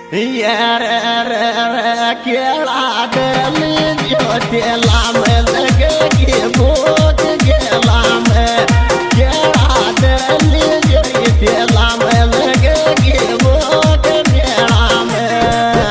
यार केला डली जो तेला में लगे के भोग गेला में केला डली जो तेला में लगे के भोग गेला में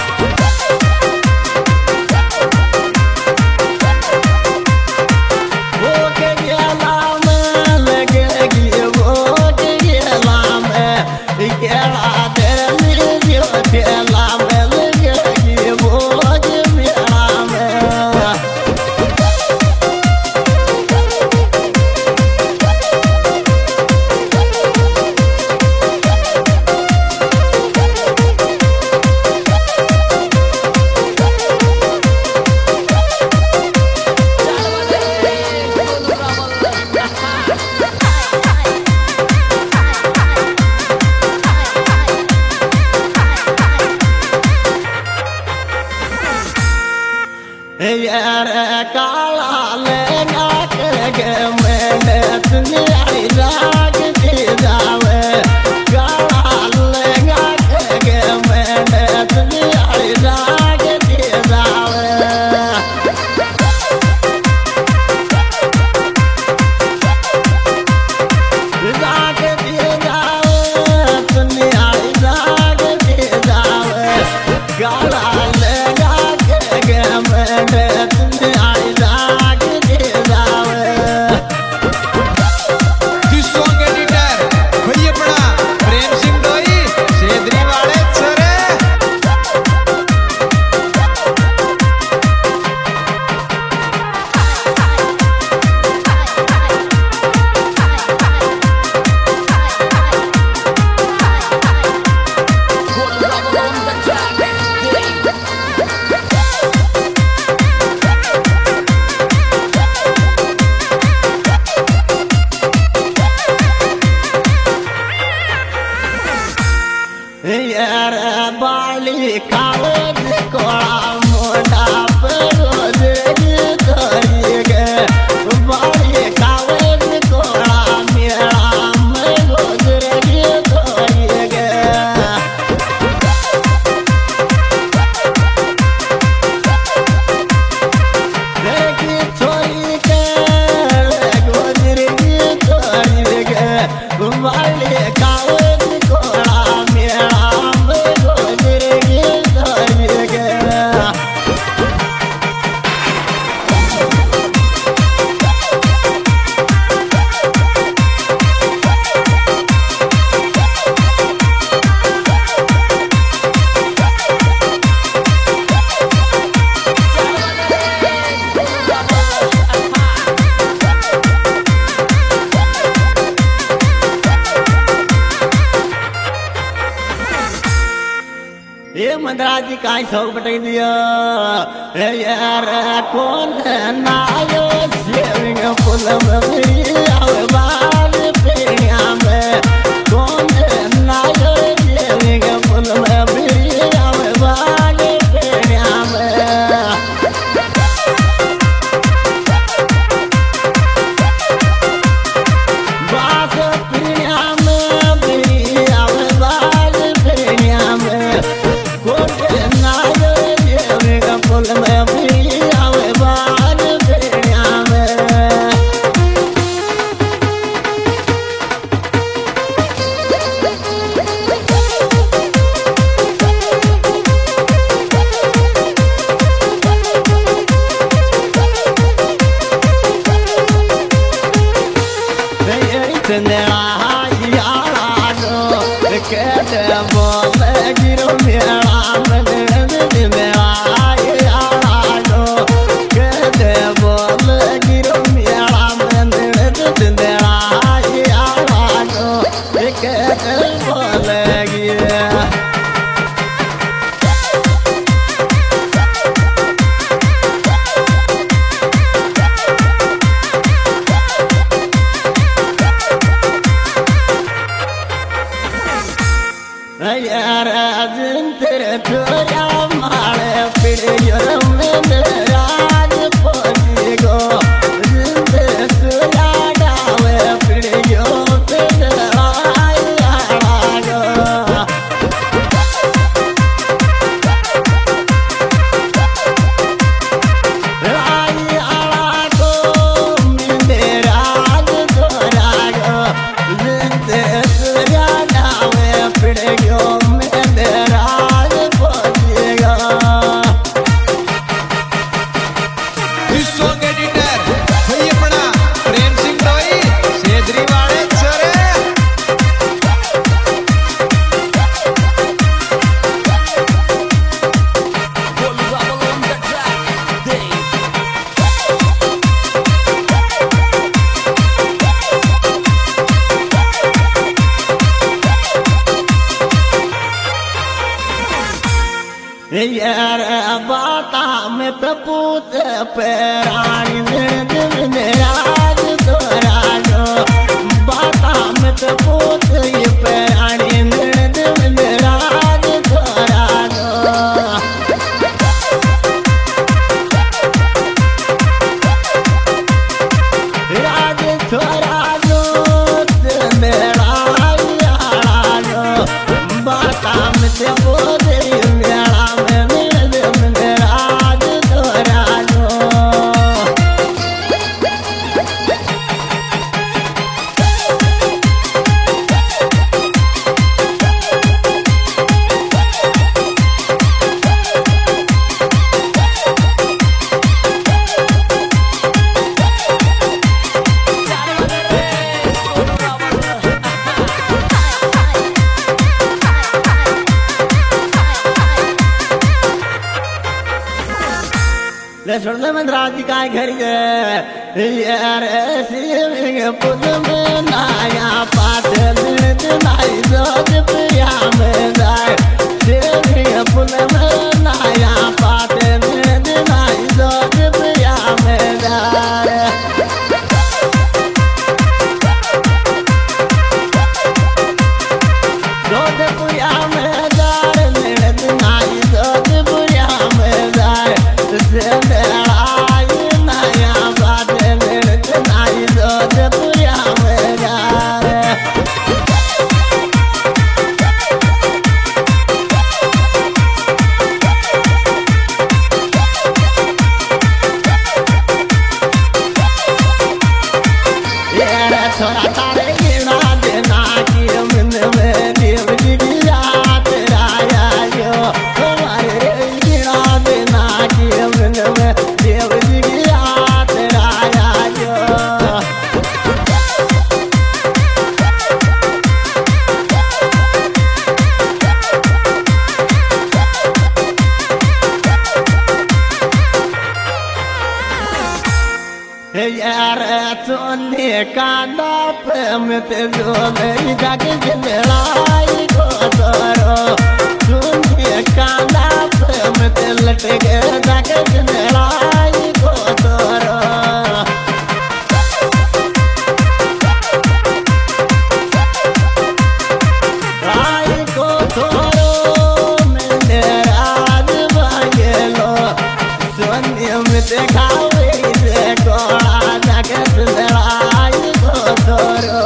भोग गेला में लगे के भोग गेला में केला तेला में लगे के भोग मेला में यार काला लेगा के मैंने तुझे राग दे जावे काला लेगा के मैंने तुझे राग दे जावे राग दे जावे तुझे राग दे जावे काला लेगा के मैंने तुझे राग दे जावे दिस सॉन्ग एडिटर भैया पड़ा प्रेम सिंह डोई सेदरी वाले सर यार बाली कागज कोड़ा मोटा पर रोज तोरी गे बाली कागज कोड़ा मेरा में रोज तोरी गे देखी छोरी के गोजर तोरी गे बाली कागज कोड़ा मेरा में गोजर तोरी गे ये मंदराज जी काई शौक पटक दिया यार कौन नायो शेविंग फुल में आवे बाल पेड़िया में कौन नायो शेविंग फुल में आवे बाल पेड़िया में बास पेड़िया में भी आवे बाल पेड़िया में फुल में भी आवे बाल पेड़िया में गिरो मेरा मेरा बोल गिरो मेरा बोल गिरा यार दिन तेरे छोरा मारे पिड़ियों में राज पोती गो दिन तेरे छोरा डावे पिड़ियों पे आई गो यार बाता में तपूत पैरानी राज तोराजो बाता में तपूत ये पैरानी राज तोराजो राज तोराजो मेरा याराजो बाता में तपूत सुनने में राज का घर यार ऐसी पुल में नाया पात नाई जोज प्रिया में जाए पुल में नाया पात नाई जोज प्रिया में जाए जोज प्रिया में जाए नाई जोज प्रिया में जाए थोड़ा तारे गिरा देना कि मन में देव जी की याद राया यो हमारे गिरा देना कि मन में देव जी की याद राया यो यार तूने कांदा पे में ते जो मेरी जाके जिंदलाई को तोरो तूने कांदा पे में ते लटे के जाके जिंदलाई को तोरो आई को तोरो मैंने राज भागेलो सोने में ते खावे कोड़ा जाके जिंदलाई को तोरो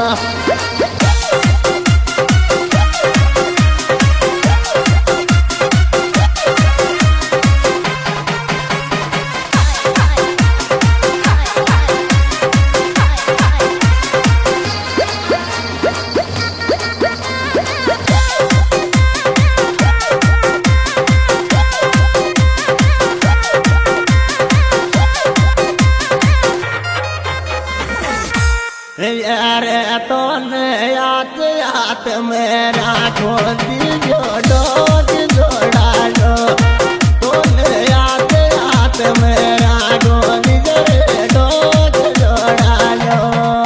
यार तो याद याद मेरा खोदी जोड़ो जोड़ा लो तो याद याद मेरा खोदी जोड़ो जोड़ा लो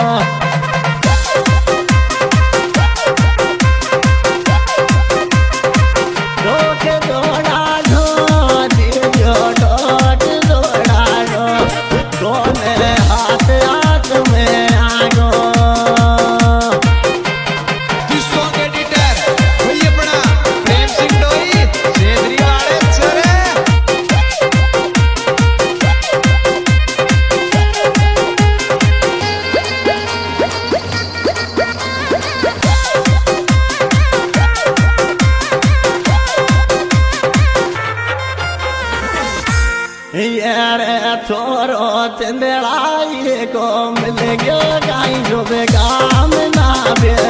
जोड़ा लो जोड़ो जोड़ा लो कौन हाथ हाथ में यार थोरो चंदड़ाई को मिल गयो गाई जो बेगाम ना बे